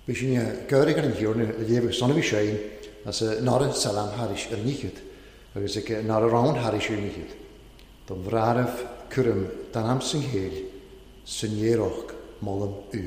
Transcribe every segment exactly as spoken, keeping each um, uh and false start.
Bysyn ni gyrrig ar yn hiwr, y llefydd son fi sein, as y nar y salam haris ar nichyd, agos y nar y rawn haris ar nichyd. Don fraraf cyrym dan amsyn hel, sy'n ieroch molym u.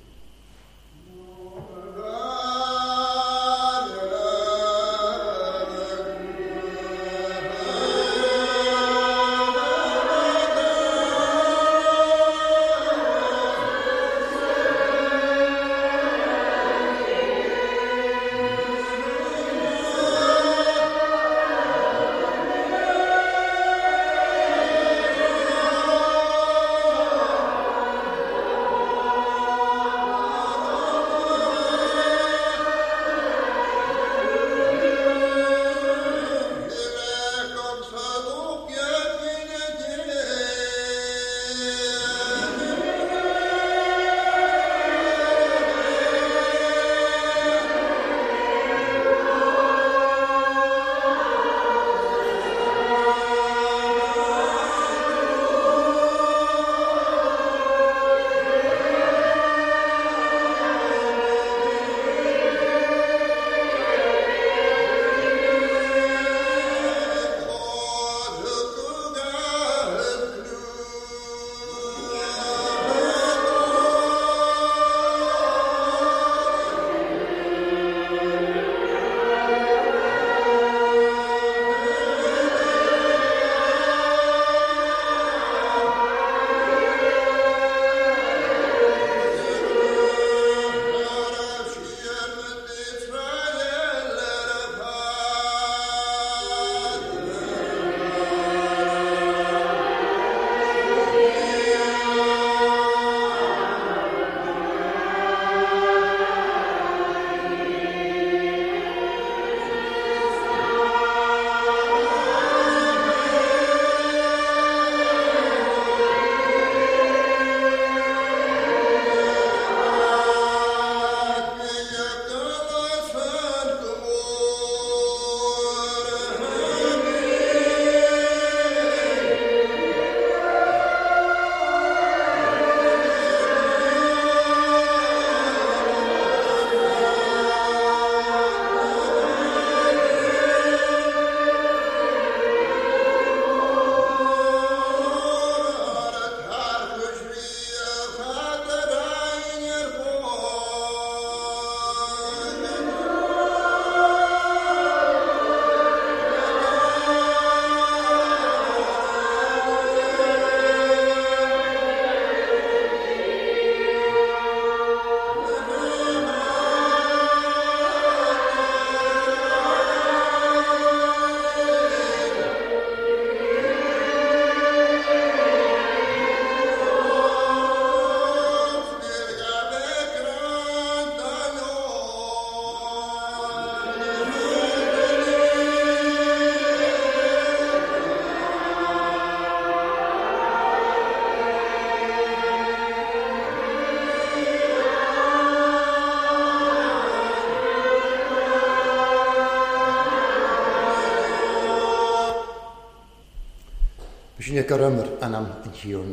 Bysyn ni gyrymr anam yn hiwn.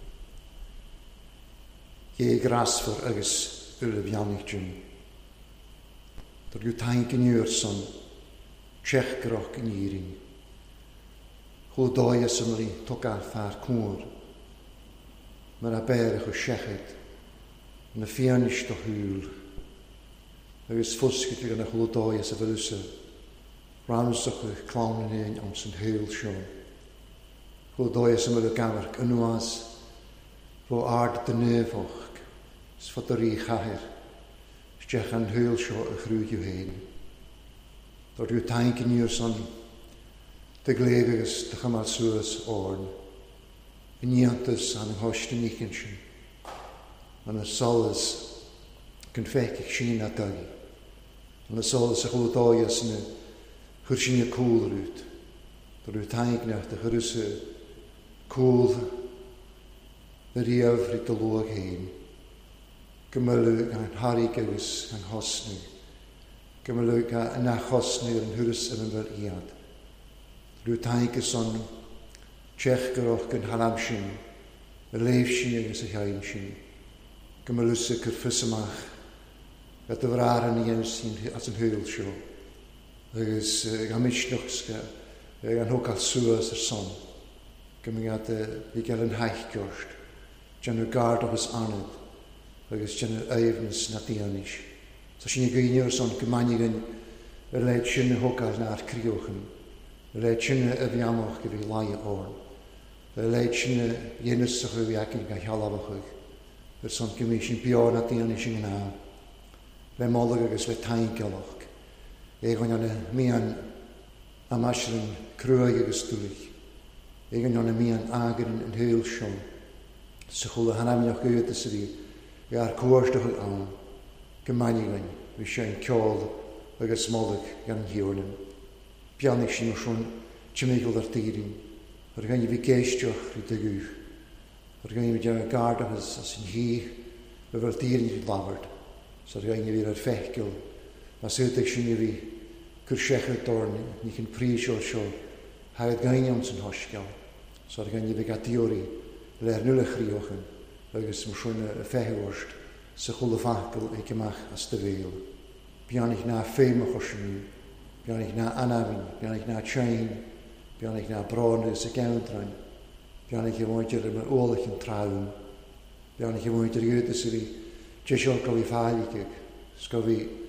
Ie grasfyr agos yl y fiannig dyn. Dod yw ta'n gynnwyr son, chech groch yn irin. Chwl doi a symri togar ffar cwr. Mae'r aberach o sieched, yn y ffianish do hwyl. Agos ffwsgyd gan y chwl doi a sefylusa. Rhansach o'ch clawn yn ein am sy'n hwyl sion. Chwl doi a symri gamarc yn oas. Fo ard dy nefoch, sfod yr i chair. Sdiach an hwyl sio y chrwyd yw hyn. Dod yw ta'n gynnwyr son. Dy gleifagos dy chymal sŵas orn. Yn iantys an ynghost yn eich yn sy'n. Yn y solus gynffec eich sy'n a dag. Yn y solus a chwl doi as yn y chwrsyn y cwl rwyd. Dod yw ta'n gynnwyr dy chyrwys y cwl yr iaf ryd y lwag hyn. Gymylw gan harri gywys gan hosnu. Gymylw gan nachosnu yn hwrys yn ymwyr iad. Rwy'n ta'n gyson chech gyroch gan halam sy'n. Y leif sy'n agos y hain sy'n. Gymylw sy'n cyrffys ymach. at y frar yn iawn sy'n as yn hwyl sio. Agus gamisnwchsga, gan hwg al sŵas yr son. Gymigad i gael yn haich gorst. Jan y gard o hys anad. Agus jan y eifnys na dianis. So sy'n ei gynio'r son gymanig yn y leid sy'n y hwg al na'r criwchyn. Y leid sy'n y fiamoch gyda lai orn. Y leid sy'n y ynysach o fi ac yn gael halafach ag. Yr son gymig sy'n bio na dianis yn yna. Le molag agus le tain galach. Egon yn y mian am asyn crwyg agus dwlich. Egon yn y mian agor yn hyl sion. Sychwl y hanamioch gyd ys ydi. Ga'r cwrstach ag awn. Gymanig fi sy'n ciol agus molag gan hiwrnyn. Bianig sy'n mwyswn tymigol ar dîrin. Ar gan i fi geistioch rhi dygwch. Ar gan i fi jan y gardach as yn hi. Fe fel dîrin i lafard. So gael ni fi'r ffechgol. Mae sydd eich sy'n i fi gwrsechyd dorn ni chi'n pris o'r sio. Haid gael ni ond sy'n hosgol. So gael ni fi gael diori le'r nŵl eich riochyn. Agus mwyn sy'n y ffechgorst sy'n chwl y ffachgol eich ymach as dy feil. Bian eich na ffeim o'ch osyn ni. Bian eich na anafin. Bian eich na chain. Bian eich na bron ys y gewndrain. Bian eich ymwyntir yma ôl eich yn trawn. Bian eich ymwyntir ywyd ys i Jesio gael ei ffailig ag, gael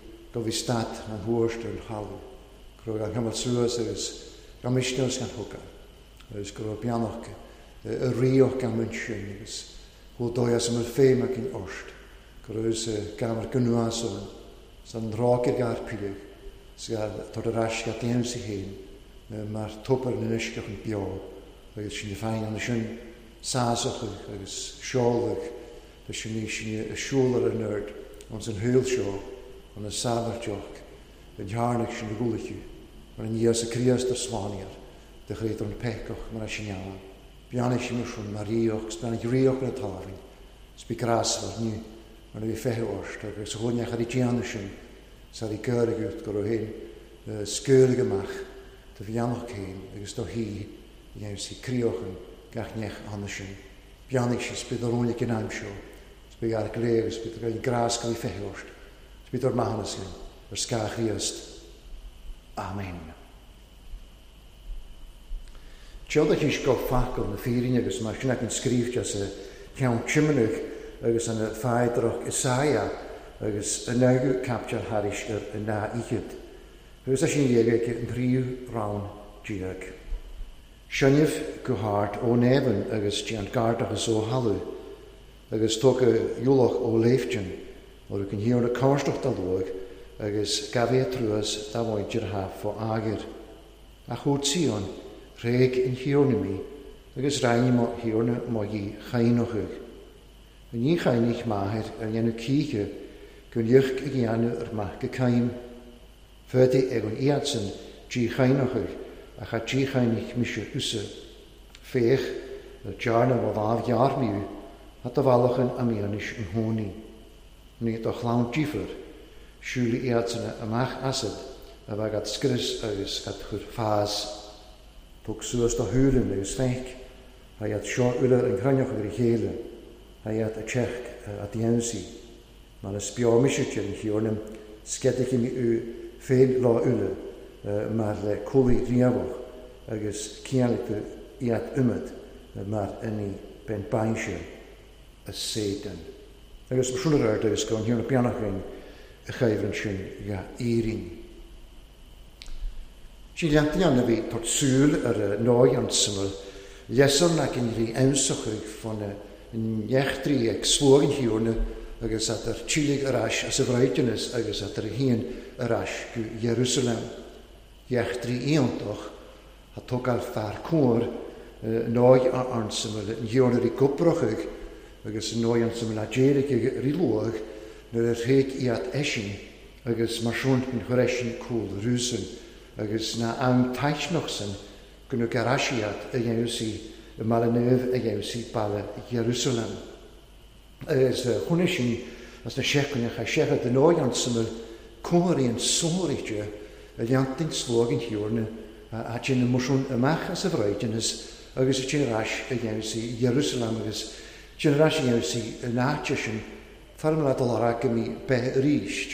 fi stad na'n hwyrst yn halw. Gael gan hymod sŵas agos, gael misnos gan hwga. Agos gael bianoch y rioch gan mynsyn agos, hwyl doias am y ffeim ac yn orst. Gael agos gan yr gynwas o'n, sa'n rog i'r gair pilig, sy'n tord yr as gael dyn sy'n hyn, mae'r tŵper yn ysgach yn bio, agos sy'n ei ffain am sy'n sasoch agos siolach, Da sy'n ni sy'n y siŵl ar y nörd, ond sy'n hyl sio, ond y safar joch, yn hiarnach sy'n y gwlych yw. Mae'n nias y crias dyr swaniar, dy chreit o'n pecoch, mae'n sy'n iawn. Bianach sy'n mwyswn, mae'n rioch, sbianach rioch yn y tarfyn, sbi grasfar ni, mae'n fi fehe orst, ac sy'n hwnnach ar i gianach sy'n, sy'n i gyrig ywt gyro hyn, sgyrlig ymach, dy fianach hyn, ac ysdo hi, i ewn sy'n crioch yn gach nech anna sy'n. Bianach sy'n sbyd o'r unig yn am sio, Sbyd ar y gleg, sbyd ar y gras gael ei ffehorst. Sbyd o'r mahanas yn, yr sgach riast. Amen. Tiod ag eich goffacol na ffyrin agos mae sy'n ac yn sgrif jas y ciawn chymynach agos yn y ffaidroch Isaia agos y nagw captio'r harish yr y na ichyd. Agos a sy'n ieg ag yn rhyw rawn diag. Sianif gwhard o nefn agos dian gardach ys o halw. Agus tóg y iwloch o leifdyn, o'r ag yn hiwr y corstoch dalwag, agus gafie trwys da foed i'r haf o agyr. A chwyd sion, rheg yn hiwr na mi, agus rhain mo hiwr na mo i chainoch ag. Yn i chainich maher yn ianw cige, gwn ych ag ianw yr mach gycaim. Fyddi ag yn iadsyn gi chainoch ag, a cha gi chainich misio usa. Fech, y jarna o ddaf iar mi yw, at y falach yn amianish yn hwni. Ni do chlawn gifr, siwli iad sy'n ymach asad, a fag at sgrys agos at chwyr ffas. Tog sŵas do hwylyn agos fech, a iad sio ular yn crynioch agor i chele, a iad y chech a diensi. Mae'n ysbio misio yn hiwrnym, sgedig i mi yw ffeil lo ular, mae'r cwli riafoch, agos cialig iad ymyd, mae'r yni ben bainsio. Y Satan. Agos mae siwn yr ard agos gael hiwr na bianach yn y chaifryn sy'n ga eirin. Sy'n liantyn anna fi tord sŵl ar y noi ond syml, lieson ac yn rhi ewnsochrug ffôn yn iechdri ag swog yn hiwr na agos at yr chilig yr as as y fraidynys agos at yr hyn yr as gw Jerusalem. Iechdri iontoch a tog ar ffar cwr noi ond syml yn hiwr na ri gwbrochig agos yn noi ond syml a jerig ag rilwag nyr y rheg i at esin agos mae siwnt yn chwresin cwl rwysyn agos na am taithnoch sy'n gwnnw garasiad y iewsi y malanef y iewsi bala Jerusalem. Agos hwnnw sy'n as na siecwn eich a siechad yn noi ond syml cwr i'n sôr eich y liantyn slog yn hiwr a dyn y mwyswn ymach as y fraidyn agos y dyn ras y iewsi Jerusalem agos Dyn ras i ywsi yn atys yn ffarmlad o lara gymi be rysg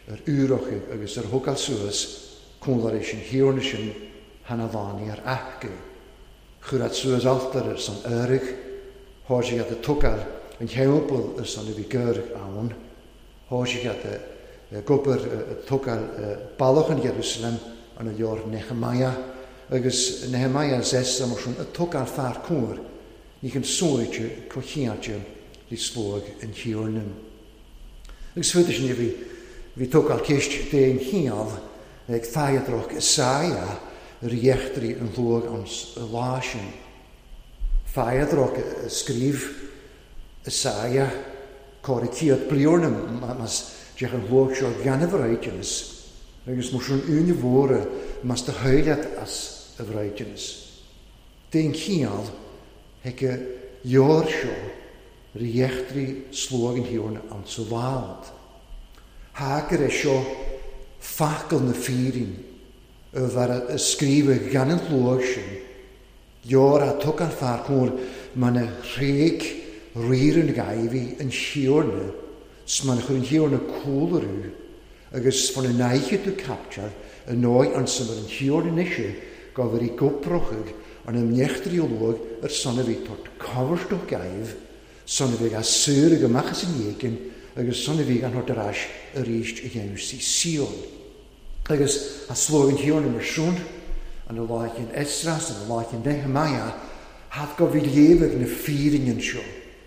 ar úrocha agus ar thugáil suas cúnlar éis sin hiorna sin hana bhánaí ar achca. Churad suas altar ar san éirich, háisí at a tugáil an cheampel ar san a bhí gyrich ann, háisí at a gobar a tugáil bailach an Jerusalem an a leor Nehemiah, agus Nehemiah zes mar sin a tugáil fear cúr, ní an sóide cochéaide í slóg an hiornam. Agus fuidir sin bhí bhí tugáil céist déon chéal ag faiadroch Isaiah ar dheachtarí an lóg ans a lásin. Faiadroch scríb Isaiah cóir cíad bliornam mas deach an lóg seo ganamhráidjanas, agus mar sin úna bhóra mas de huilead as a bhráidjanas. Déon chéal ag a leor seo ar dheachtarí slóg an hiorna ans a lád. Hágar é seo fachgal na fírin a bhar a scríbe gan an lóg sin, leor a tugáil fear cúr man a réig riar an gaibhí an hiorna, sman chur an hiorna cúlarú, agus fan a naiche tú captear a nói an samar an hiorna nisise go bhar í goprochig an am neachtarí lóg ar sanna bhí tort coverstoch gaibh, sanna bhí a súra go machas an dhécin, agus sanna bhí an hortarás a ríist a ghéanú sí Sion. Agus a slóg an hiorna mar sún, an a láicin Esdras, an a láicin Nehemiah, had go bhí léibh na fíringen seo.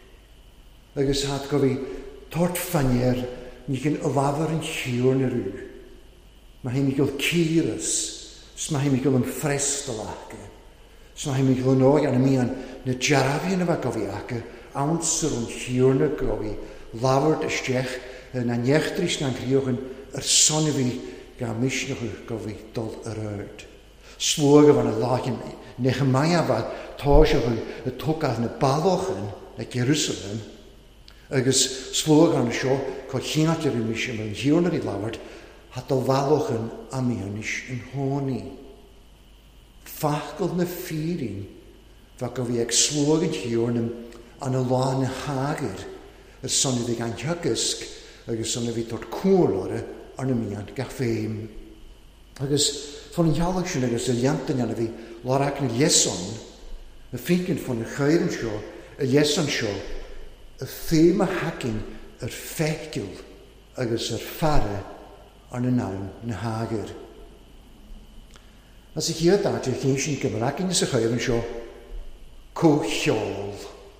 Agus had go bhí tort fannéir ní cin a bhafar an hiorna rú. Ma hí mi gil círas, sma hí mi gil an frestalachge, sma hí mi gil an óig an a mían na jarabhíon a bheith go bhí acha, ansar an hiorna go bhí lafart isteach na neachtrís na críochan ar sonna bhí ga misnechu go bhí dul ar ard. Slóga van a láchin Nehemiah bhad táiseach a tugáil na bailochan na Jerusalem, agus slóga an seo có chéanatar i mis an hiorna í lafart hat a bhailochan a mianis an hónaí. Fachgal na fírin bha go bhí ag slóga an hiornam an a lá na hágar, ar sanna bhí an teagasc agus sanna bhí tort cúrlóra an a mian ga féim. Agus fan an healach sin agus a leantain an a bhí lárach na Ieson, na fincin fan na chairan seo, a Ieson seo, a féim a hacin ar fechtil agus ar fara an a naim na hágar. As ik hier dacht, ik ging sin gymracin sa chairan seo, có cheol.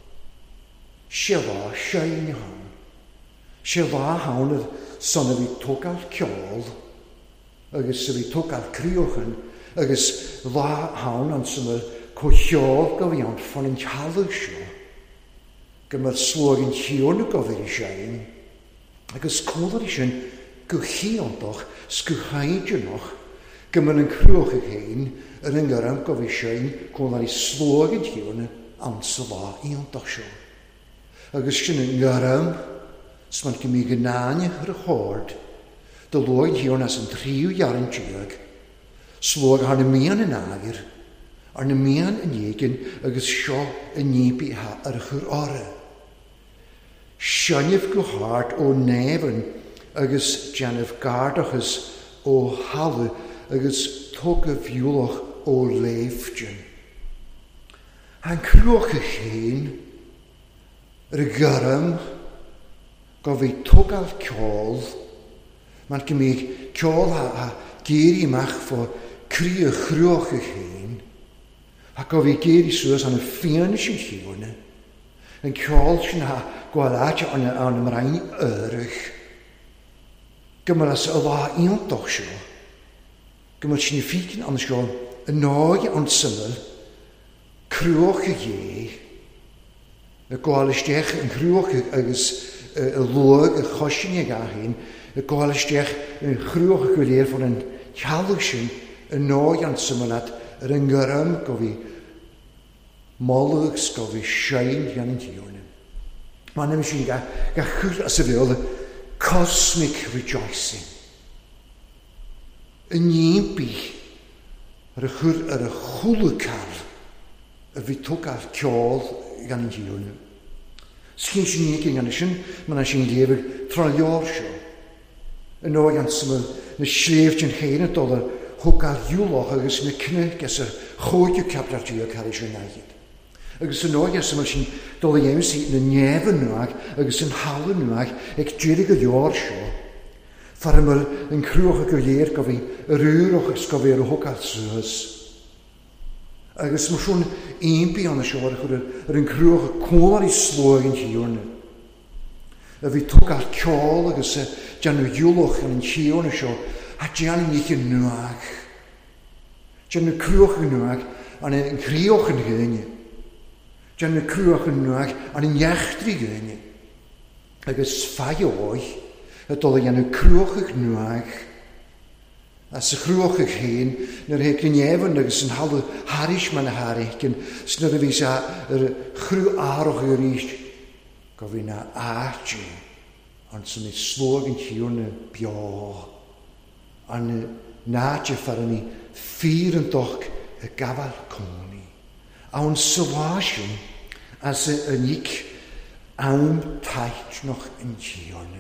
Sila sein han. Sila han sanna bhí tugáil ceol, agus sa bhí tugáil críochan, agus lá han an sanna có cheol go bhí an fan an tealach seo, go mar slóg an hiorna go bhí sein, agus cólar sin go chéantach sco haidirnach, go mar an críocha chéin ar an garam go bhí sein cólar í slóg an hiorna an sa lá íantach seo. Agus sin an garam, sman go mí gnáine ar a chód, de lóid hiorna as an tríú jaran tíag, slóg ar na mian an ágir, ar na mian an dhéigin agus seo a nípi ha ar a chur ára. Sianibh go háart ó néban agus janibh gardachas ó halle agus tóca bhiúlach ó léifdjin. Han cruocha chéin ar a garam go bhí tugáil ceol, man go mí ceol a géirí meach fá crí a chruocha chéin, a go bhí géirí suas an a fianna sin hiorna, an ceol sin a gháiláte an am rain örich, go mar as a lá íontach seo, go mar sin ficin an seo a náid an syml, cruocha dhé, a gháilisteach an cruocha agus a lóg a chosin ag áhín, a gháilisteach an cruocha go léir fan an chealach sin a náid an symlad ar an garam go bhí málagus go bhí sein gan an tíorna. Man am sin ga chur as a bhéola cosmic rejoicing. A nímpi ar a chur ar a chulacar a bhí tugáil ceol gan an tíorna. Scín sin nícin gan sin, man sin léibh tra leor seo. Yn oed gan syml, na shref jyn hyn y dolar, hwg ar iwloch agos na cnych gas y chwyd yw capdar diw ac ar eisiau naid. Agos yn oed gan syml sy'n dol iawn sy'n na nefn nhw ag, agos yn halw nhw ag, ag dyrig o dior sio. Far ymwyl yn crwch ag o leir gofi, yr yw'r ag sgofi ar hwg ar sys. Agos mae siwn un bi o'n y sio ar yn crwch ag cwlar i slwag yn hiwrna. A fi tog ar ciol agos e jan o iwloch yn hiwrna sio, a jan yn eich yn nwag. Jan yn crwch yn nwag, a'n yn crioch yn gynnu. Jan yn crwch yn nwag, a'n yn iachdri gynnu. Agos fai oi, y dod jan yn crwch yn nwag, a sy crwch ag hyn, nyr heg yn efn agos yn halw harish man a harich, sy'n yr efis yr chrw aroch yr eich, gofyn na aatje, ond sy'n ei slwag yn hiwn y bio, an naatje far yn ei ffyr yn doch y gafal cwmni. Awn sylwasyn, as y nic awn taich noch yn hiwn.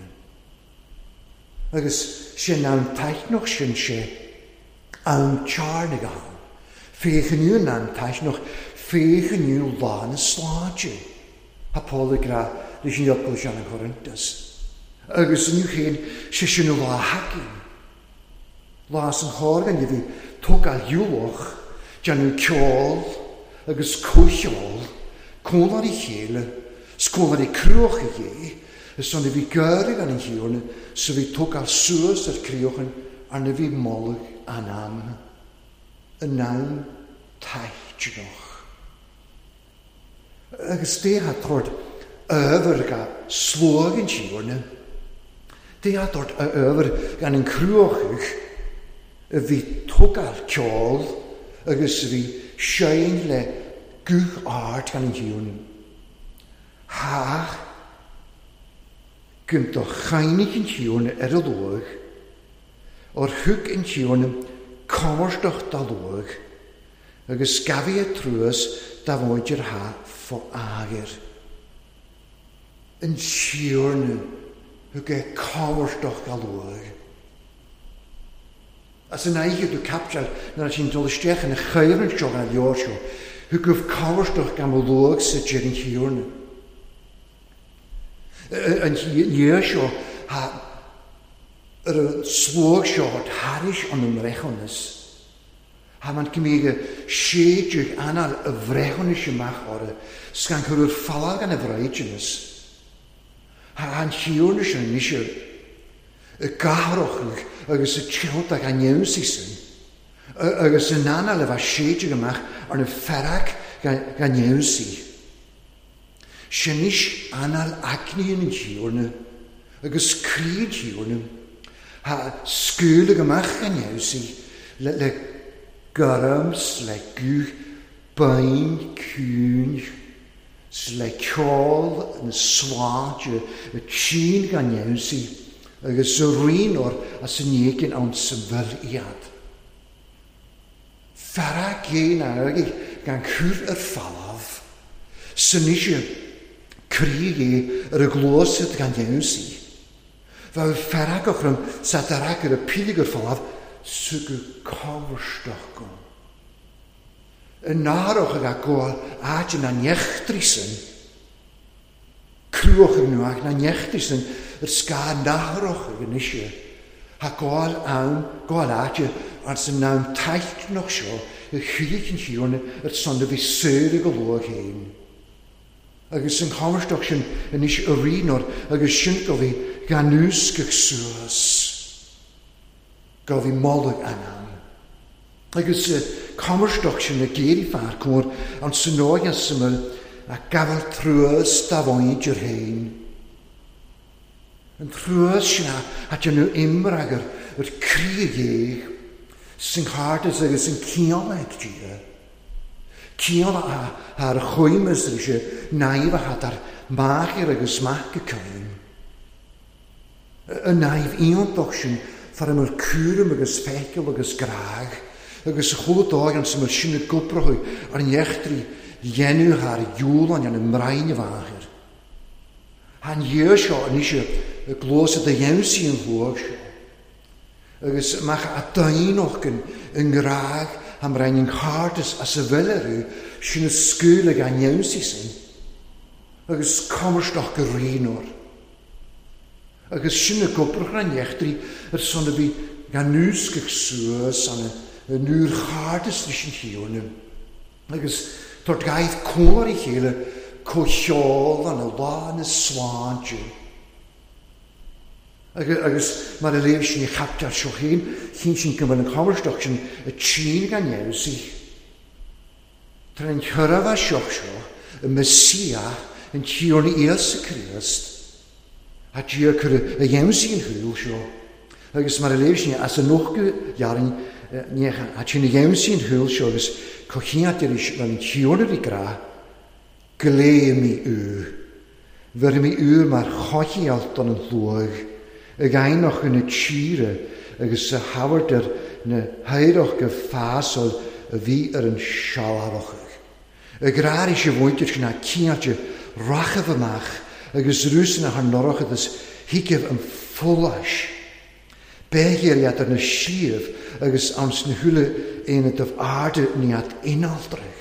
Agus sy'n awn taich noch sy'n se awn charnig awn. Fech yn yw'n awn taich noch fech yn yw'n lan y sladje. Ha Paul y gra, dys yn iodgol sian yn Corinthus. Agus yn yw chyn sy'n yw'n la hagin. Las yn chor gan i fi tog al iwloch, jan yw ciol, agus cwchiol, cwl ar ei chel, sgol ar ei crwch i ge, ys ond i fi gyrig an ei hiwn, so fi tog al sŵs ar crioch yn arna fi molyg anam, y nawn taich noch. Agus de ha tord öfr ga slwag yn hiwn, de ha tord öfr gan yn crwch ych, y fi tog al ciol, agus fi siein le gwych art gan yn hiwn. Ha, gynt o chainig yn hiwn er y lwag, o'r hwg yn hiwn corsdoch da lwag, agus gafi y trwys da fwyd i'r ha ffo ager. Yn hiwn hwg e corsdoch da lwag. As yn eich ydw capsial na sy'n dod ystech yn y chayr yn siog yn y diorsio, hwg yw corsdoch gam o lwag sy'n gyr yn hiwn. Yn hiersio, ha yr slwag sio hod harish o'n ymrechonus. Ha ma'n gymig y siedrych anal y frechonus y mach o'r sgan cwrw'r ffalag an y fraidynus. Ha han hiwnus yn nisio y garwch agos y tiwt ag anywns isyn. Agos y anal y fa siedrych ymach o'n y fferag gan anywns i. Sianish anal agni yn hiwn, agos cryd hiwn, ha sgwyl ag ymach gan iawsi, le, le gyrams, le gwych, bain, cwn, le ciol, yn swad, y tîn gan iawsi, agos y rhin o'r as y negin awn syfyliad. Farag ein ag gan cwr yr falaf, sy'n eisiau crig i yr y glosyd gan iawsi. Fel fferag o'ch rhwng sadarag yr y pilig o'r falaf sy'n y cofrstach gwn. Y narwch ag agol ad yn aniechdrisyn. Crwch yn nhw ag yn aniechdrisyn yr sga narwch ag yn eisiau. Ha gol awn, gol ad ar sy'n nawn taich noch sio y chylig yn hiwn yr son y fi syr y golwag hyn. Agus yn chomrstoch sy'n yn eich yr o'r agus sy'n gofi ganws gych sŵas. Gofi molyg anam. Agus y chomrstoch sy'n y geir i far cwr ond sy'n oed yn syml a gafel trwys da foed yr hyn. Yn trwys sy'n a dyn nhw imrag yr, yr crig eich sy'n chardys agus yn cioleg gyda. Ciol a ar chwymys rysio naif a had ar mach i'r agos mach y caim. Y naif ion doch sy'n far ymwyr cwrym agos fecil agos graag agos y chwlw dog an sy'n mynd sy'n y gwbroch ar yn iechdri yenw ar iwl an yn ymraen y fachir. Han iesio yn eisiau y glos y dy iewn sy'n hlwag sio. Agus mach a dain och yn graag am rhain yn chartas as y felerw sy'n y sgwyl ag anionsi sy'n. Agus commerstoch gyrinor. Agus sy'n y gwbrwch rhain echtri yr son y bu gan nŵsgych sŵs an y nŵr chartas lys yn hionym. Agus dort gaeth cwmar i chile cochiol an y lan y swaantje. Agus mae'r elef sy'n ei chapter sio hyn, chyn sy'n gymryd yn commerstoch sy'n y tîn gan iawsi. Tren hyraf a sioch sio, y Mesia yn tiwn i Iesu Christ. A diar cyr y iawsi yn hwyl sio. Agus mae'r elef sy'n as y nwch iarin, a ti'n y iawsi yn hwyl sio, agus cochiad i'r eisiau yn tiwn yr i gra, gleim i yw. Fyr mi yw mae'r chochi alton yn llwag, y gain noch yn y tîre, agus y haward yr na heiroch gyffasol y fi yr yn sialaroch. Y graar eisiau fwyntir gyda ciatio rachaf ymach, agus rwys yn y harnoroch ydys higaf yn ffwlas. Begeiriad ar na sif, agus ams na hwle ein ydyf arde ni at unaldrach.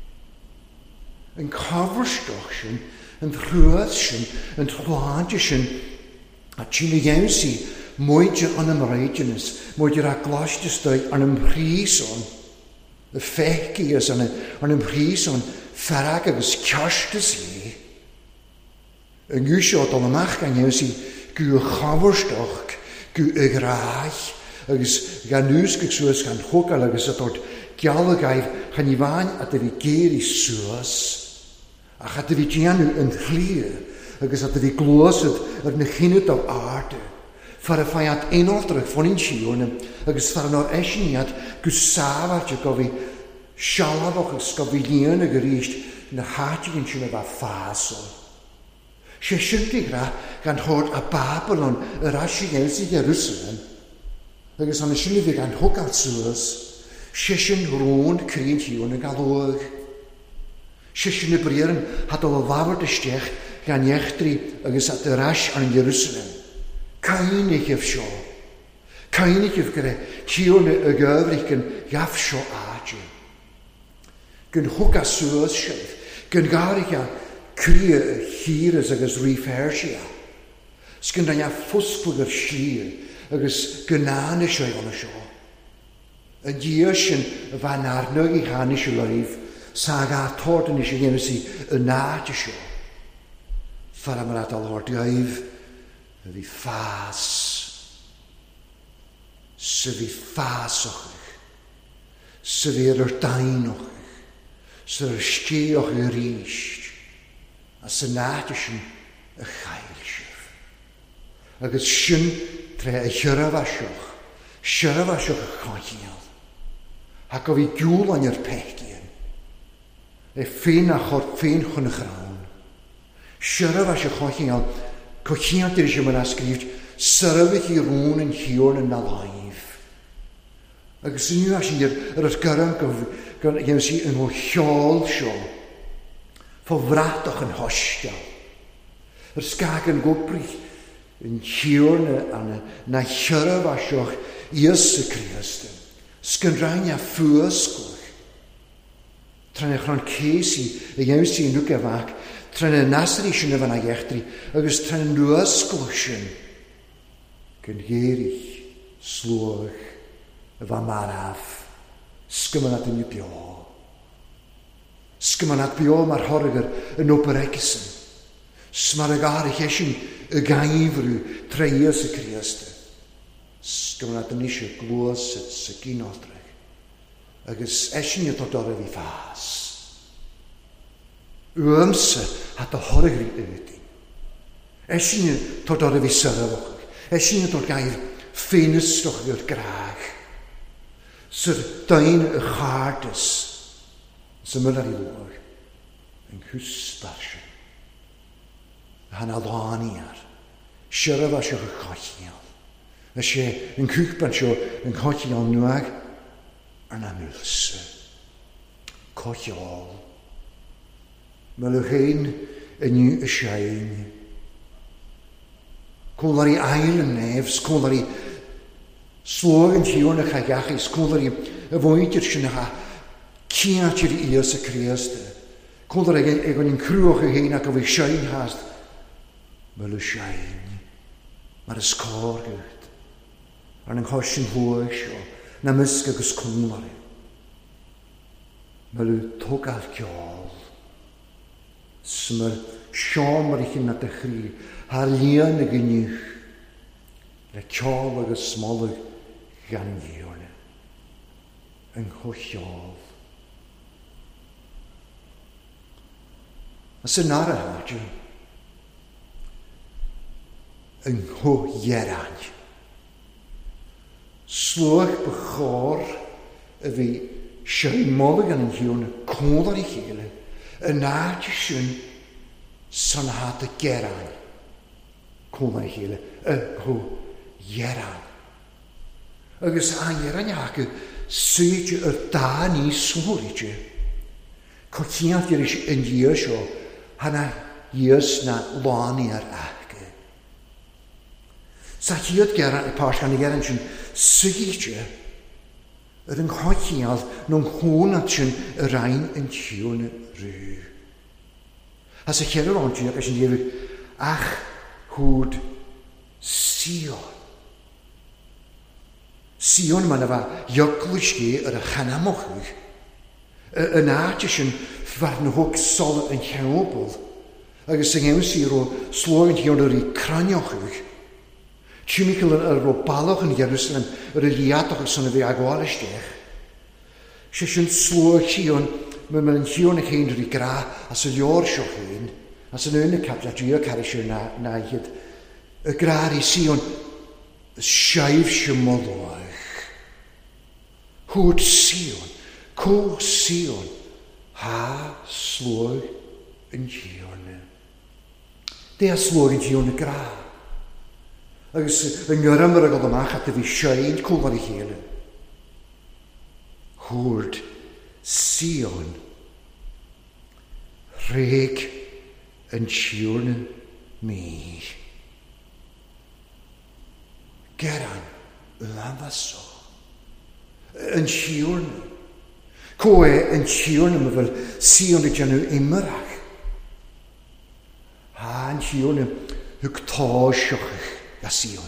Yn cofrstoch sy'n, yn rhywedd sy'n, yn tlwaad sy'n, a ti'n y iawsi, mwydja an ymreidynys, mwydja a glastystau an ymrhyson, y fechgias an ymrhyson, ferag agos kiastys i. Yn gwsiod o'n ymach gan iawsi, gw chafwrstoch, gw y graach, agos gan nŵsgych sŵs gan hwgal agos a dod gialagaif chan i fain a dyfu geir i sŵs, a cha dyfu dianw yn chlir, agus at ydi glwysyd ar na chynyd o arde. Far y ffaiad enoldrach ffôn i'n siwn, agus far yn o'r esiniad gwsafar ti gofi sialafoch ys gofi lian ag yr eist na hatig yn siwn efo ffasol. Sesyn digra gan hod a Babylon yr asig elsi Jerusalem, agus an y siwn i fi gan hwg al sŵs, sesyn rôn cryn siwn ag alwag. Sesyn y briaren had o fawr dystech gan echtri agus at yr as an Jerusalem. Cain eich ef sio. Cain eich ef gyda tiwn y gyfrich gan gaf sio adje. Gan hwg a sŵs siaf. Gan garig a cria y chires agus rifersia. Sgan da ia ffwsgwyd yr slir agus gynan y sio o'n y sio. Y dias yn fan arnog i chan eisiau laif sag a tord yn eisiau gen si y nad eisiau. Far am yr adal o'r diaif, y fi ffas. Sy fi ffas o'ch eich. Sy fi yr dain o'ch eich. Sy yr sti o'ch i'r eist. A sy nad ysyn y chael sif. Agus sy'n tre y hyraf asioch. Hyraf asioch y chochiel. Ac o fi giwl an i'r pechdian. E ffyn a chor ffyn chwn y chrawn. Syraf as y chochiel, cochiad yr eisiau mynd asgrifft, syraf eich i rŵn yn hiwn yn na laif. Agus yn yw as yn yr ysgyrran gan si yn o hiol sio, fo fratoch yn hostial. Yr sgag yn gwbrich yn hiwn na syraf asioch ies y Christ. Sgyndrain a ffwysgwch. Tran eich rhan cesi y iawn sy'n nhw gefach, tran y nasri sy'n efo na echtri, agus tran y nŵysgwch sy'n. Gyn geirych, slwch, efo maraf, sgymanad yn y bio. Sgymanad bio mae'r horgyr yn operegisyn. Smar y gar eich esyn y gaifrw treias y Christ. Sgymanad yn eisiau glwysyd sy'n gynodrech. Agus esyn y dod o'r efi ffas. Ymse hat y horygri ydyn. Esyn y dod o'r efi syrafwch. Esyn y dod gair ffeinistoch i'r graag. Sy'r dain y chardys. Sy'n mynd ar i lwag. Yn hwsbarsio. Han alaniar. Syraf asio y chochiel. Ys e yn cwchban sio yn chochiel nwag. Yn amwylse. Cochiol. Mae lwch ein yn yw y siain. Cwl ar i ail yn nefs, cwl ar i Slógan tíúna chagach is cúlar i bhhaintir sin ha ciatir ios a Christa. Cúlar ag an crúach a héna go bhí sein hast. Mula sein. Mar is córgurt. Ar an chosin húig seo. Na mysg agus cúlar. Mula tógal ceol. Smar siomar ich in na de chrí. Har lían a gynnych. Le ceol agus smolig gan ddiwn. Yn chwchiol. As yn ar y hadw. Yn chwieran. Slwch bychor y fi sy'n molig gan ddiwn cwnd ar ei chile. Yn nad ysyn sy'n had y geran. Cwnd ar ei chile. Y chwieran. Agus anieran ac sydd yr da ni swrige. Cochiad yr yn ies o hana ies na lani ar ac. Sa hiad geran y pas gan i geran sy'n sydd yr yng nghochiad nhw'n hwn at sy'n yr ein yn tiwn rhyw. As y cheir o'r onti ac sy'n dweud ach hwd Sion. Sion man efa ioglwysgu ar y chanamochwch. Y naat is yn farn hwg sol yn llawbl. Agus yng nghewn sy'n o slwyn hiwn ar ei craniochwch. Tymigol ar o baloch yn Jerusalem ar y liadoch yn sy'n fi agwal ysdech. Sy'n slwyn hiwn, mae'n hiwn eich hyn ar ei gra as y lior sio hyn. As yn yn y cabla drio carisio na, na hyd. Y gra'r i Sion siaif siomolwch. Hwyd Sion, co Sion, ha slwg yn Sion. De a slwg yn Sion y gra. Agus yng ngyrram yr agod ymach at y fi siaid cwmar i hele. Hwyd Sion, rheg yn Sion mi. Geran lamfaso. Yn Sion. Coe yn Sion yma fel Sion y janw imrach. Ha yn Sion hwg tosioch a Sion.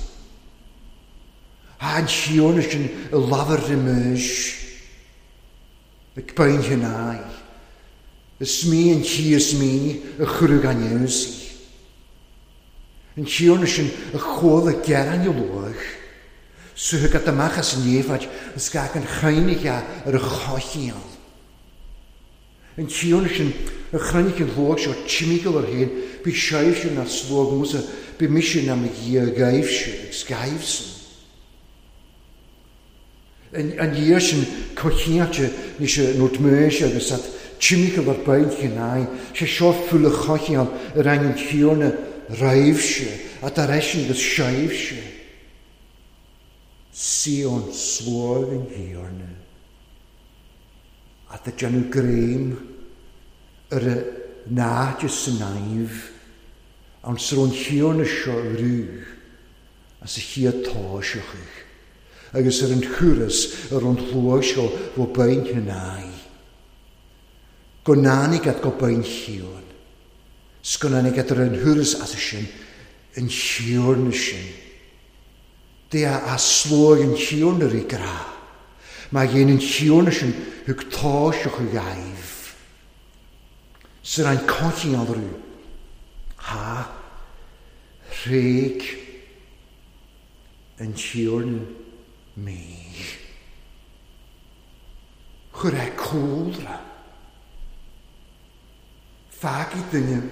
Ha yn Sion ys yn y lafar y mys. Y gbain hynau. Y smi yn chi y smi y chwrwg an ywsi. Yn Sion ys yn y chwol y geran y lwch. So hwg at ymach as yn efad ys gag yn chainig ar y chochial. Yn Sion ys yn y chainig yn lwch sio tymigol ar hyn by siaif sy'n ar slwg mwsa by misyn am y gyr gaif sy'n ysgaif sy'n. Yn ier sy'n cochiad nes y nodmys agos at tymigol ar bain hynau sy'n sio ffwl y chochial yr angen Sion y raif sy'n at ar esyn gys siaif sy'n. Sion slwg yn hiorna. At y janw greim yr y nad ys y naif a'n sron hiorna sio rhyw as y hi a tosioch eich. Agus yr yn chwrys yr o'n llwag sio fo bain hynau. Gonanig at go bain hiorn. Sgonanig at yr yn chwrys as y sy'n yn hiorna sy'n. Dea a slwg yn hiwn yr i gra. Mae gen yn hiwn sy'n hwg tosioch y gaif. Sy'n ein cochi al rhyw. Ha, rheg yn hiwn mi. Chwre cwldra. Fag i dyngym.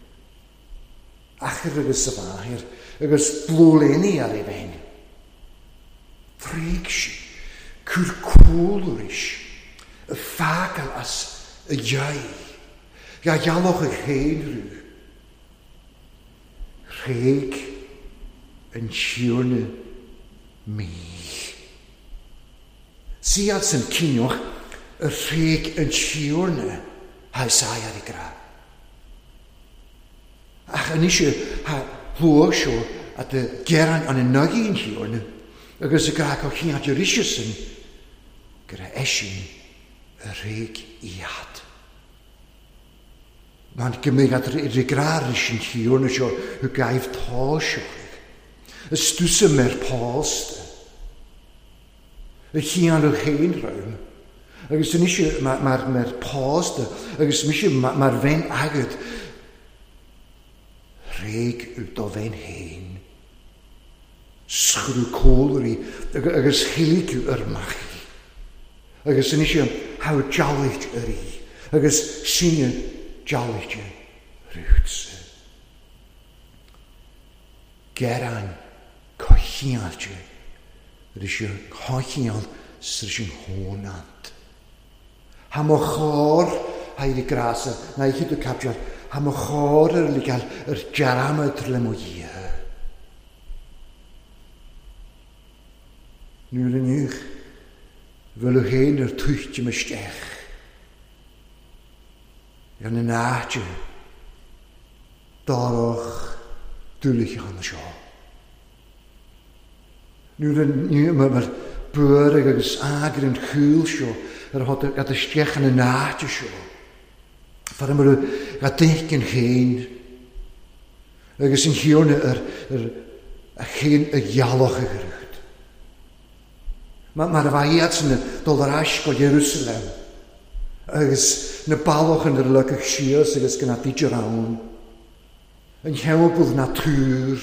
Achir agos y fahir. Agos blwleni ar ei fein. Freegsh, cwr cwlwrish, y ffagal as y iau, ga ialoch y hen rhyw. Rheg yn siwrna mi. Siad sy'n cynioch y rheg yn siwrna ha sai ar ei gra. Ach yn eisiau ha hwysio at y geran an y nagi yn siwrna. Agus y graag o chiad yr isysyn gyda esin y reg iad. Mae'n gymig at y graag isyn chion ysio y gaif tosioch. Ystwysym er post. Y chiad o hen rhawn. Agus yn eisiau mae'r ma post. Agus yn eisiau mae'r fe'n agad. Reg yw't o fe'n hen. Sgrw cwlri, agos hilig yw yr machi. Agos yn eisiau haw jalwyd yr i. Agos sy'n jalwyd y rhywt. Geran cochiad y. Yr eisiau cochiad sy'n sy'n honant. Ham o chor haid i grasa, na i hyd o capdiad, ham o chor yr ligal yr jaramad le mo ie. Nu'r yn uwch, fel o hen yr twycht yma stech. Gan yn aatio, doroch dwlich an y sio. Nu'r yn uwch, mae'r bwyrag agos agr yn chwyl sio, yr hod gad y stech an yn aatio sio. Far yma gad dech yn hen, agos yn hiwn yr hen y ialoch y gyrwch. Mae'r faiad sy'n dod ar asg o Jerusalem. Agus na baloch yn yr lygach sias agos gyda diger awn. Yn hewbwdd natŵr.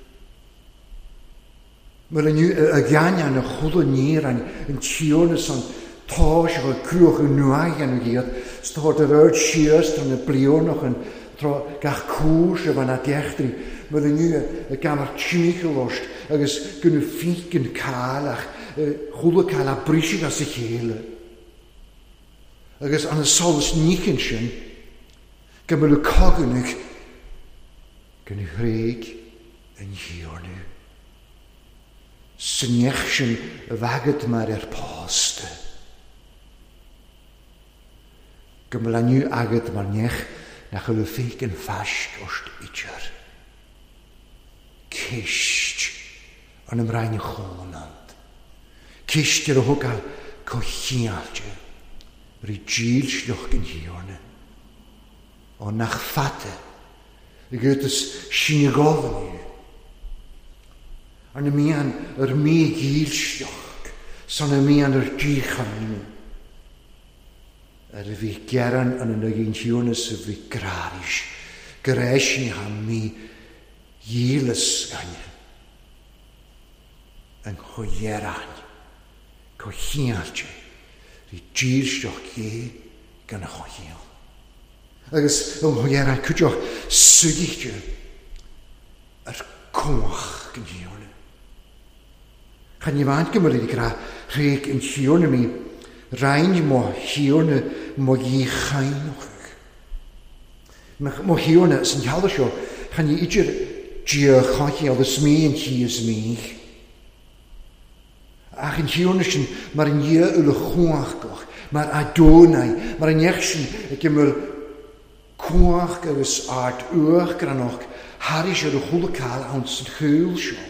Mae'r y gianian y chwd o nir yn tion ysyn tos o crwch yn nwag yn y gyd. Stod yr erd sias dron y blionach yn gach cwrs y fan a dechtri. Mae'r y gamar timichalost agos gyda ffig yn calach. Chwlw cael a brisig as y chele. Agos an y solus nichen sy'n gymryd y cogynig gan y hreg yn hiornu. Syniech sy'n y fagad mae'r er post. Gymryd a niw agad mae'r niech na chwyl y ffig yn ffasg ost idjar. Cysg an ymraen y chonant. Cysg yr o hwgal cochiadja. Rwy gil slioch yn hiorne. O nach fate. Y gyda's synagofyn i. An y mian yr mi gil slioch. Son y mian yr gichan. Yr y fi geran an y nagin hiorne sy fi grarish. Gres ni ham mi gilys ganyan. Yn hwyeran. Cochiadja. Rwy gyrstioch ge gan y chochiad. Agus yng hwyeran cwtioch sygidja. Yr cwach gan hiorne. Chan i fan gymryd i gra rheg yn hiorne mi. Rhain mo hiorne mo gi chainoch. Mo hiorne sy'n hial sio. Chan i idr gia chochiad ys mi yn hi ys mi. Ach yn hiwn ysyn, mae'r nie yl y chwach goch, mae'r adonau, mae'r niech sy'n gymryd chwach gyrwys art uach granoch, haris yr chwl y cael awn sy'n chwyl sio.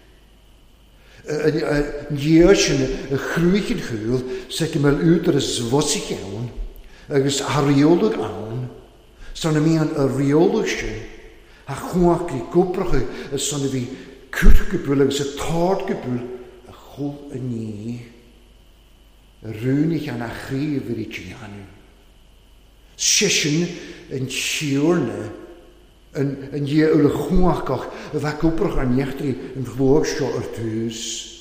Nie sy'n y chrwych yn chwyl, sy'n gymryd ut yr ysfosig awn, agos ariolwg awn, sy'n ymwneud y riolwg sy'n, a chwach i gwbrach y sy'n y fi cwrch gybwyl, agos y tord gybwyl, chwl y ni, y rwynig an a chrif yr i gianw. Session yn siwrne, yn ie yl y chwach goch, y fa gwbrach an iechdri yn ddwag sio yr tŵs.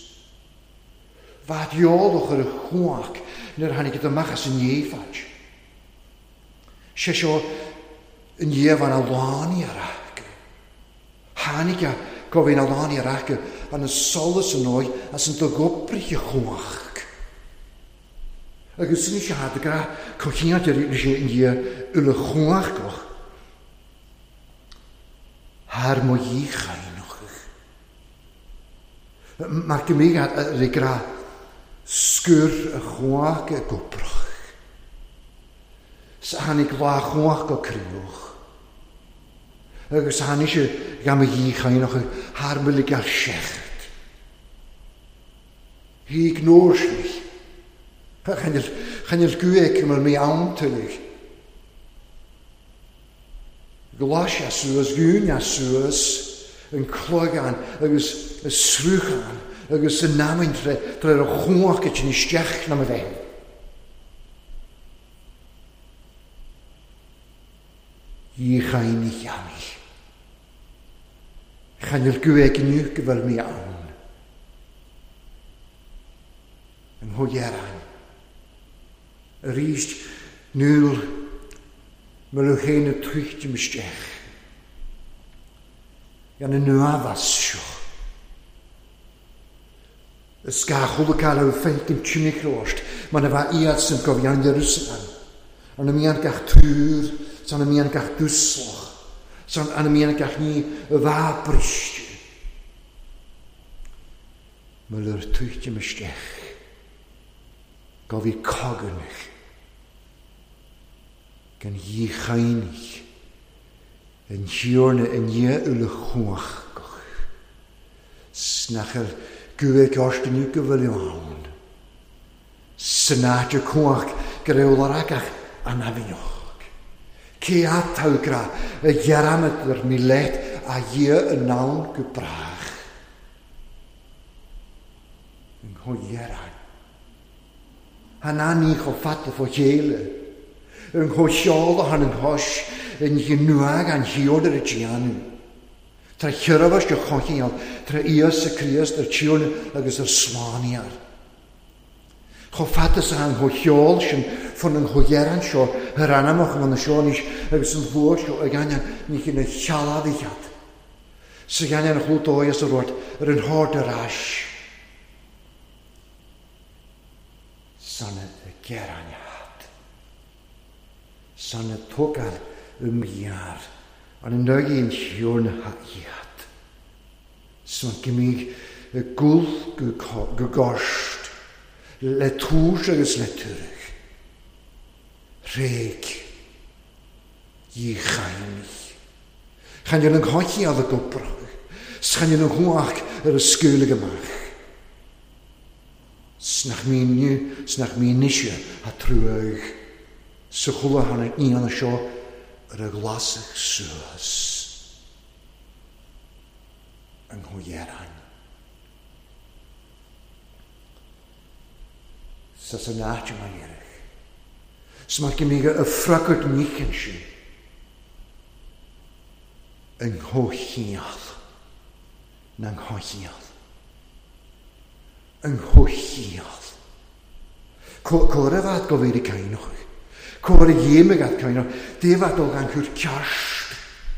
Fa diolwch yr y chwach, nyr hannig gyda machas yn iefad. Sesio yn ie fan a lani ar ac. Hannig a gofyn a lani ar ac an y solus yn oed as yn dogobrych y chwach. Agus yn eisiau gra cochiad yr eisiau yn ie yl y chwach goch. Har mo i chainoch. Mae'r gymigad yr e gra sgyr y chwach y gwbrach. Sa han i gla chwach go criwch. Agus han eisiau gam y i chainoch har mylig ar secht. Hi ignores mich. Chan il gwyeg yma'r mi awn tylig. Glas a suas, gwn a suas, yn clogan, agos y srwchan, agos y namin tre, tre'r o chwach gyda ni stiach na my fewn. I chain i chiami. Chan il gwyeg yn yw gyfer mi awn. Yn hwyeran. Yr eist nŵl Mylw hen y twycht i mystech. Gan y nuafas sio. Ysgachol y cael yw ffeint yn tynnig rost. Mae'n efa iad sy'n gofian Jerusalem. An y mian gach trwyr, san y mian gach dwsloch. San an y mian gach ni y fa brist. Mylw'r twycht i mystech. Gofi cogynnych. Gan hi chainig yn hiorna yn ie yle chwach goch. Snachel gweg ost yn yw gyfel iawn. Snach y chwach gyda'r agach anafinoch. Ce ataw gra y geramet yr milet a ie y nawn gybrach. Yng Nghwyerain. Hanan i choffat y fo hele. Yn chosiol o han yn hos yn hynwag a'n hiod yr y gianw. Tra chyrafas dy chochiol, tra ios y crias dy'r tiwn agos yr slaniar. Choffatas a'n chosiol sy'n ffwn yn chwieran sio, hyr anamach yn y sio nis agos yn fwyd sio ag angen ni chyn y chalad i chad. Sy'n angen y chlwt oes yr wrth yr yn hord yr as. Sanad y geran ia. San y togar y miar, an y nög i'n hiwn ha iad. Sma'n gymig y gwlf gygosht, le tŵs agos le tyrch. Reg, i chainig. Chan yw'n nghochi ad y gobrach, chan yw'n ngwach yr ysgwyl y gymach. Snach mi'n niw, snach mi'n nisio a trwyg. Sy chwla han yn un o sio yr y glasach sŵas. Yng Nghwyerain. Sa sy'n nacht yma erich. Sma'r gymig y ffragwyd mich yn si. Yng Nghwychial. Yng Nghwychial. Yng Nghwychial. Cwr y fad gofyd i cain o'ch. Cwr y ymig at cain o'ch. Defad o'ch an cwr ciarst.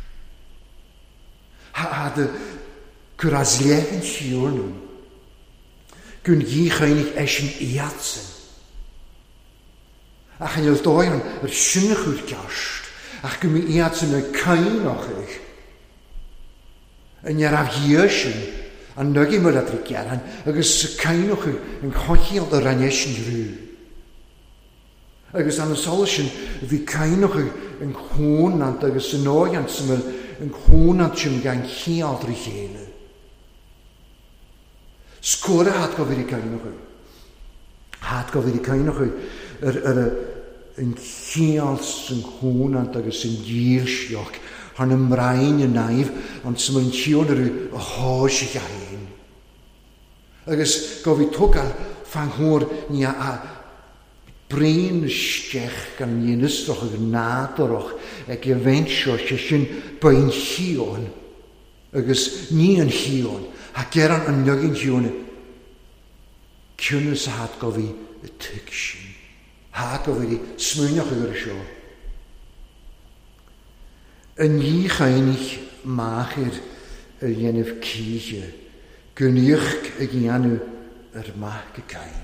Had y cwr aslieg yn siwr nhw. Gwyn gi chainig eisiau iadsen. Ach yn yw'r doi yr synnach yw'r ciarst. Ach gwyn mi iadsen y cain o'ch eich. Yn yr af hiesyn. An nögi myl at rigeran. Agus y cain o'ch yn chochiol yr anesyn rhyw. Agus an y solusyn, fi cain o'ch yn chwnant, agus yn oiant sy'n mynd yn chwnant sy'n gan chial dri chele. Sgwr y had gofyd i cain o'ch. Had gofyd i cain o'ch yr yn chial sy'n chwnant agus yn gyrsioch. Han ymraen y naif, ond sy'n mynd chion yr y hos i gael. Agus gofyd togal fan hwyr ni a Bryn stech gan ni nystroch ag nadoroch ag i fensio sy'n bain hion agus ni yn hion a geran yn nygin hion cynnes had gofi y tygsyn had gofi di smynioch ag yr sio yn ni chainig machir y yenif cige gynnych ag ianw yr mach gycain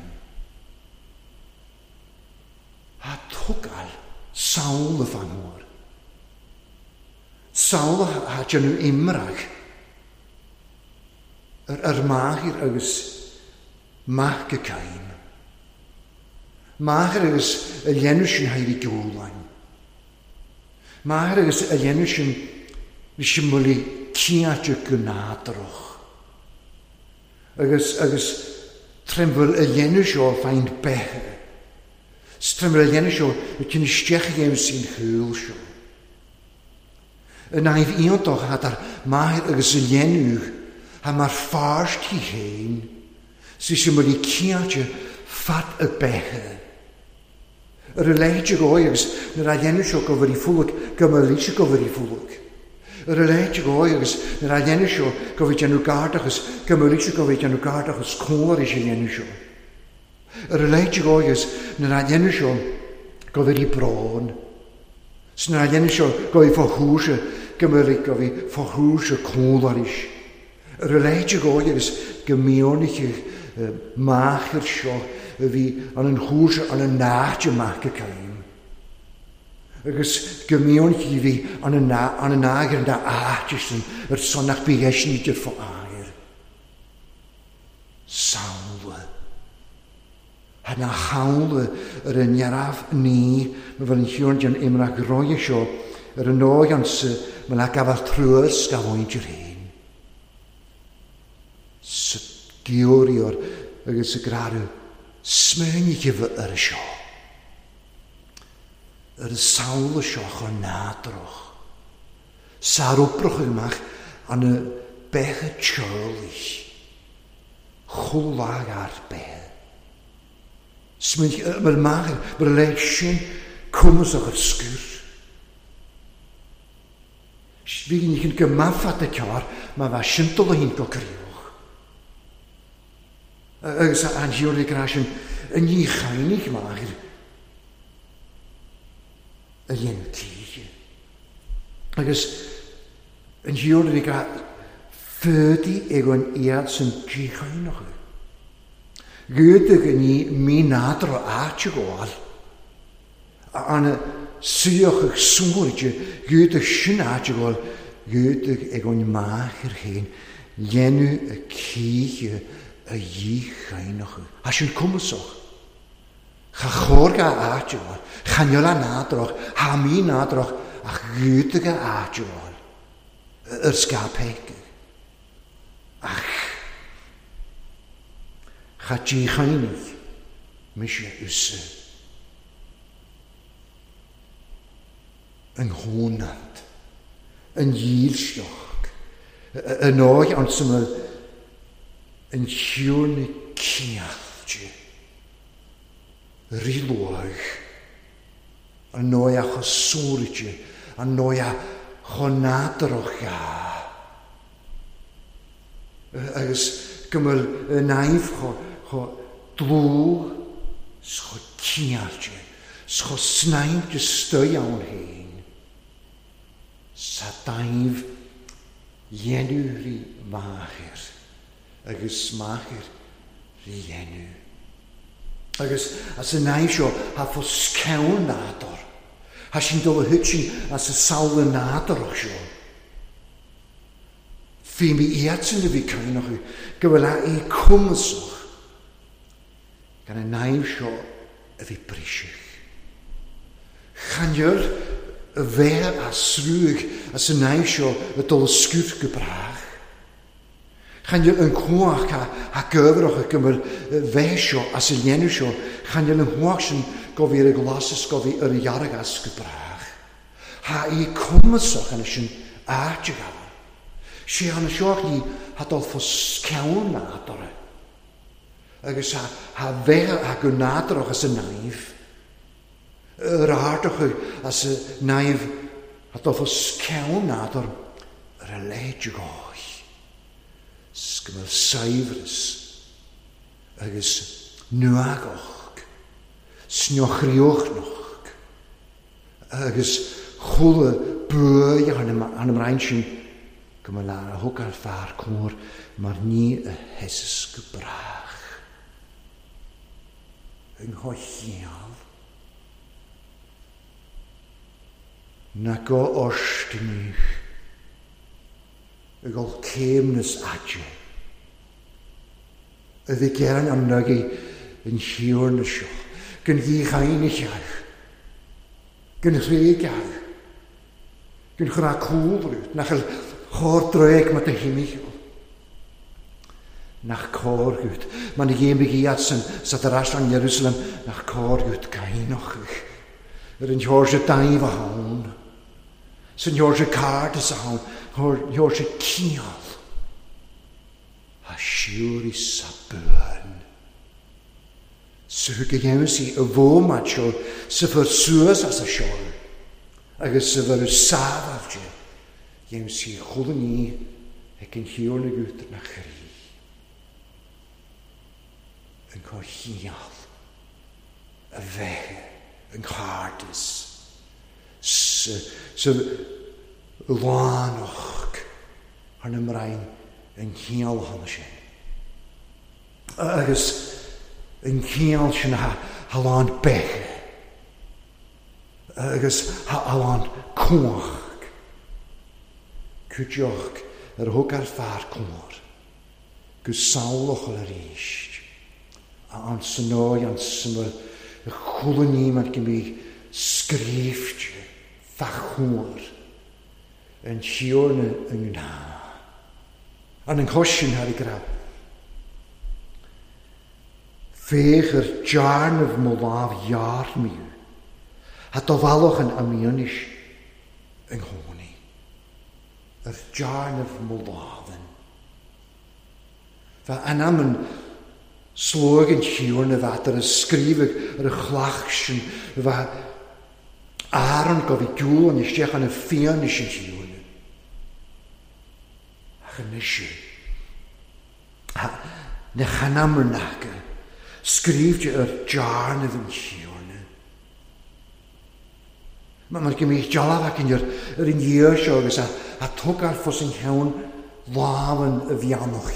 a togal sawl y fangor. Sawl a dyn nhw imrag. Yr, yr mahir agos mach gycaim. Mahir agos y lenw sy'n haid i gwlaen. Mahir agos y lenw sy'n sy'n mwli ciat y gynadroch. Agos, agos Tremvel y lenw sio fain behe. Tremvel y lenw sio y cyn ysdiach ewn sy'n hwyl sio. Yn aif iontoch had ar mahir agos y lenw ha mar farst hi hyn sy'n sy'n mynd i ciatio fat y behe. Yr y leidje goi agos nyr a lenw sio gofod i ffwlwg gymryd gofod i ffwlwg. Yr y leidje goi agos nyr a lenw sio gofod i enw gardachus gymryd gofod i enw gardachus cwlar i si lenw sio. Yr y leidje goi agos nyr a lenw sio gofod i bron. Sy'n nyr a lenw sio gofod i ffwhwysio gymryd gofod i ffwhwysio cwlar i si. Yr y leidje goi agos gymionig i'ch machir sio fi an yn hwysio an yn naadje mach gekeim. Agus gymionig i fi an yn agir yn da aadjes yn yr sonnach bieschnig yr fo agir. Saule. Had na haule yr yn jaraf ni me fel yn hiwn jan imrach roi sio yr yn o'i anse me la gafal trwys gafoin dyr hyn. Sy'n giwrior agus y gradw smyn i gyfer yr sio. Yr sawl y sio o nadroch. Sa'r wbroch ymach an y bech y tjörlich. Chwlag ar bech. Smyn i gyfer macher, byr leid sy'n cwmys o'ch yr sgwr. Sfig ni chi'n gymaffat y car, mae fa syntol o hi'n gogriwch. Agus an hiwr i grasyn yn i chainig mager y len tige. Agus yn hiwr i grasyn ffyrdi egon iad sy'n gi chainig. Gydig yn i mi nadro aatje goal. An y sy'ch ych sŵrige gydig sy'n aatje goal gydig egon mager hyn lenw y tige y ych chainig. A sy'n cwmysoch. Cha chorga aatje goal. Chaniola nadroch. Ha mi nadroch. Ach gydig a aatje goal. Yr sgapeg. Ach. Cha gi chainig. Mysio usse. Yn hwnad. Yn yilsioch. Yn o'i ansyml. Yn hiwrn cialge. Rilwag. Yn o'i a choswrige. Yn o'i a chonadroch ia. Agus gymyl y naif cho, cho dlw scho cialge. Scho snaim dy stoi awn hyn. Sa daif yenwri macher. Agus macher rienw. Agus as y naif sio ha fo scawn nador. Ha sy'n dod o hytsi as y sawl y nador o'ch sio. Fi mi iad sy'n fi cain o'ch gyfel a i cwmsoch. Gan y naif sio y fi brisych. Chanio'r y fer a srwg as y naif sio y dol ysgwr gybrach. Chanio'r yn chwach a, a gyfroch y gymryd fesio as y lenw sio. Chanio'r yn chwach sy'n gofi'r y glasus gofi yr iarag as gybrach. Ha i cwmsoch yn y sy'n aatio gafel. Si an y sioch ni hadol ffos cawn nador. Agus ha, ha fer a gwnadroch as y naif. Yr ardoch as y naif hadol ffos cawn nador yr y leid y goi. Sgymyl saifrys agus nuagoch sniochriwch noch agus chwle bwy an ymraen sy'n gymyl ar y hwg ar ffar cwr mae'r ni y hesys gybrach yng nghochial na go ostynnych y gol cemnys adje. Y ddigeran am nygu yn hiwr na sio. Gyn hi chain i chiach. Gyn rheg ag. Gyn chra cwl rwyd. Nach yl chor dreg ma dy hymig. nach Corgut. Man die gehen begiatsen, sataraslang Jerusalem, nach Corgut kein noch. Er in Jorge Taiva haun. Sen Jorge Cartes haun. Jorge Kial. Ha shuri sabön. Suge jemsi a vomacho, se versuas as a shol. Agus se ver savavje. Jemsi chulani, ek in hiorne guter nach geri. Een kohial, een weg, een hardes, ze, ze lanog, aan een rein, een hial hannesje. Ergens, een hialsje ha, halaan bege. Ergens, ha, halaan koog. Kutjog, er hoek er vaar koor. Kus sauloch er is. Aan zijn nooi, aan zijn goede niemand gemeen schreefje, vachoor, en tjorne een na. Aan een kostje had ik er veger jarn of molav jaar meer. Had toch wel nog een amionisch een honing. Er jarn of molaven. Van een amen slog in tjorne wat er schreef er een glachschen wat Aaron gaf ik doel en ik zeg aan een fianische tjorne. Genisje. De ganamernake schreef je er jarne van tjorne. Maar maar ik me jalawak in je er in je show gezegd had toch al voor zijn houn laven vianochi.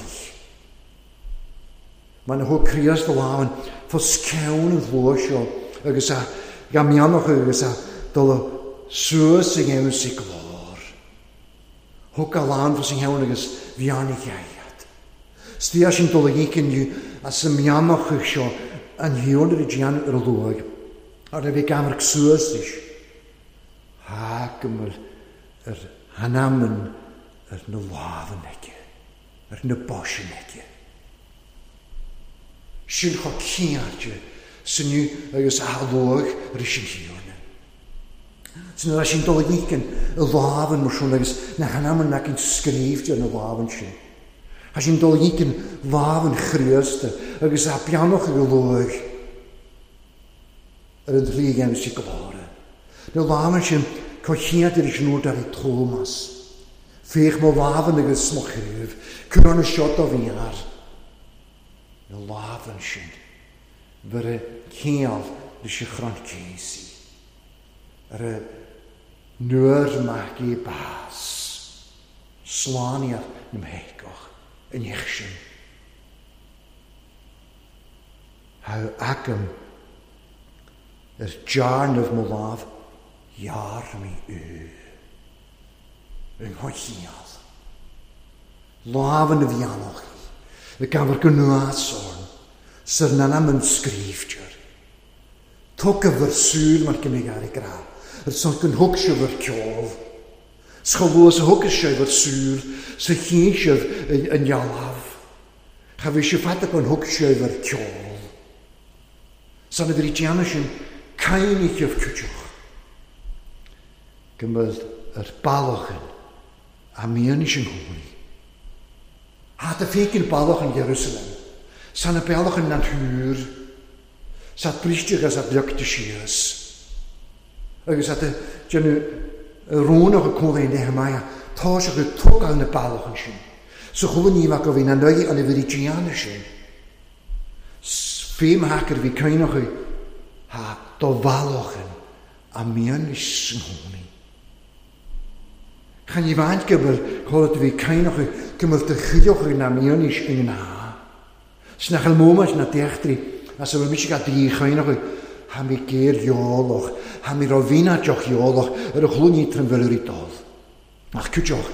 Maar hoe creëert de laven voor schouwen en vloershow. Ik gezegd ja mianoch ik gezegd dat de soos in hem zich gloor. Hoe kan laven voor zijn houn is vianochi. Stias in tollegiken je als een mianoch show en hier de jan erloog. Maar de kamer soos is. Haken er er hanamen er ne lavenetje, er ne bosjenetje. Shin chokiertje, ze nu ergens halloog rishingione. Ze nu als je tollegiken een laven maar schon ergens ne hanamen nak in schreefje een laventje. Als je tollegiken laven größte, ergens a piano geloog. Er een driegem is geklaren. De laventje kochiert er is nur daar Thomas. Veeg me laven is nog geef. Kunnen shot of jaar. De laventje. Were keel dus je grond kiesie. Er nuur maak je baas. Slaan je nem heikoch. En jechtje. Hou akem. Er jarn of me lav. Jaar mi u. Een hochial. Lavende vianoch. We kan er kunnen uitzorgen. Ser namen schriftje. Tokke versuur maar kan ik haar graag. Er zal een hoekje verkjol. Schaloze hoekje versuur. Ze geesje een jalav. Ga we je vatten een hoekje verkjol. Zal de Ritjanischen keinigje verkjol. Gymryd yr balochen a mianis yn hwni. Had y ffeig yn baloch yn Jerusalem. San y baloch yn nanhwyr. Sa't bristig as at lucht de siers. Agus at y dyn y rôn o'ch y cwle yn Nehemiah. Tors o'ch y tog al y baloch yn sy'n. So chwle ni mag o fi'n anoi an y virigiana sy'n. Fem haker fi cain o'ch y ha do balochen a mianis yn hwni. Gaan je waant gebel, hoort we keinig kemel te gioch na mionisch in na. Snachel momas na techtri, as we mich gat die keinig ha mi keer joloch, ha mi rovina joch joloch, er gluni tren valoritol. Ach kutjoch.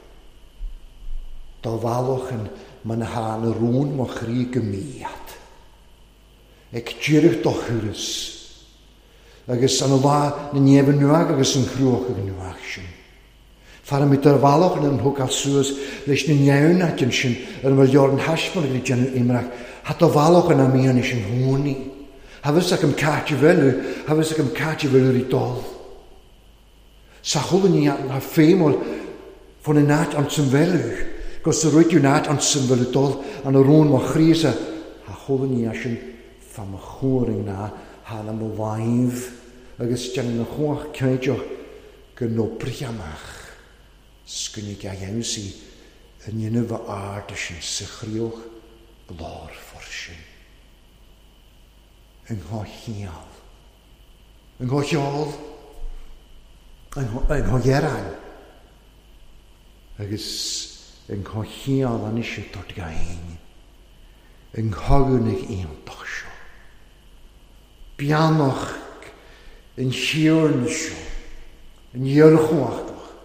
Da walochen man ha ne roon mo grieke meat. Ek tjirg toch hurus. Agus an la ne neve nuag agus en kroog nuagschen. Fara mi dyr falwch yn ymhwg al sŵs leis ni'n iawn ac yn sy'n yr ymwylior yn hasbol gyda gen imrach. Hat o falwch yn am i'n sy'n hwni. Hafys ac am catio felw, hafys ac am catio felw i dol. Sa chwlw ni a ffeim o'r ffwn yn nat ond sy'n felw. Gos y rwyd yw nat ond sy'n felw dol an o rŵn mo chrys a ha chwlw ni a sy'n fam y chwr yng na han am o faif agos jan yn y chwach cynnig gyno briamach. Sgynnig a iawn si yn un o fy ard sy'n sychriwch glor fforsyn. Yng nghochial. Yng nghochiol. Yng nghoieran. Agos yng nghochial an eisiau dod gain. Yng nghogynig un dosio. Bianoch yn hiwrn sio. Yn iarchwach.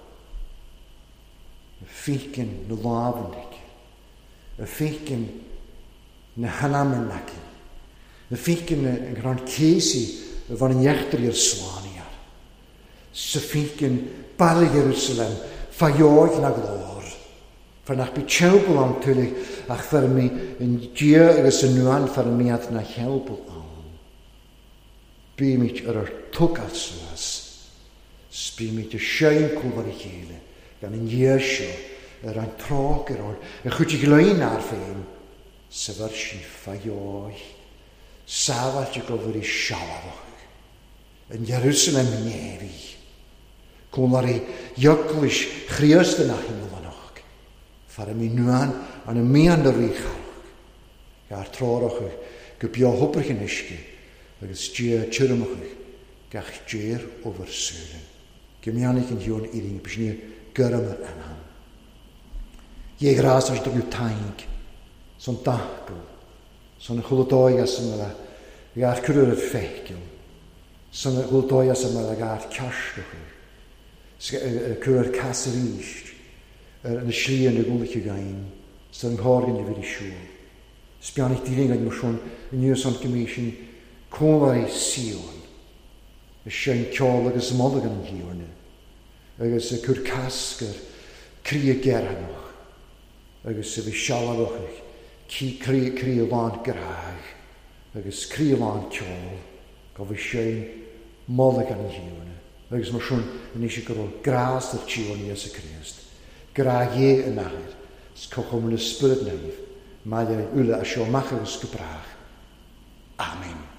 Feikin na lavendik, a feikin na hanamannakin, a feikin na gran Casey van een jechter hier slaniar. Se feikin bal Jerusalem, fajoig na glor. Vanach bi tjaubel aan tullig, ach fer mi een dier agus een nuan fer mi at na helpel aan. Bi mit er tukatsuas, spi mit de schuin kuvari hele, gan een jersho. Er an trog er ol, er chwyd i gloen ar feim, sefyr sy'n ffaioi, safall i gofyr i sialafach, yn Jerusalem nefi, cwmlar i yglis chriast yna hyn o fanach, far y mi nwan an y mi an y richarach, gair trorach gybio hwbrach yn ysgu, agos dia tyrmach gach dir over sŵlen. Gymianig yn hiwn iddyn bys ni gyrym yr anam. Je gras als dat je tank, zo'n dagel, zo'n chuldooi as een la, gaar kreur het feikel, zo'n chuldooi as een la gaar kastelig, kreur kasseriest, er een schlie in de gullige gain, zo'n horgen je weer die school. Spianig die dingen die schon in je zo'n commission, koolai sion, een schein kjollige smolligen hierne, er is een kurkasker, krie gerra nog. Agus se vi sialawach ki cri cri lan graag agus cri lan tjol go vi shein mollig an hiwne agus mar shun yn eisiau gyrol gras yr tjol Iesu Christ graag je yn nachir skochom yn ysbryd neif mae ule a sio mach agus gebraag Amen.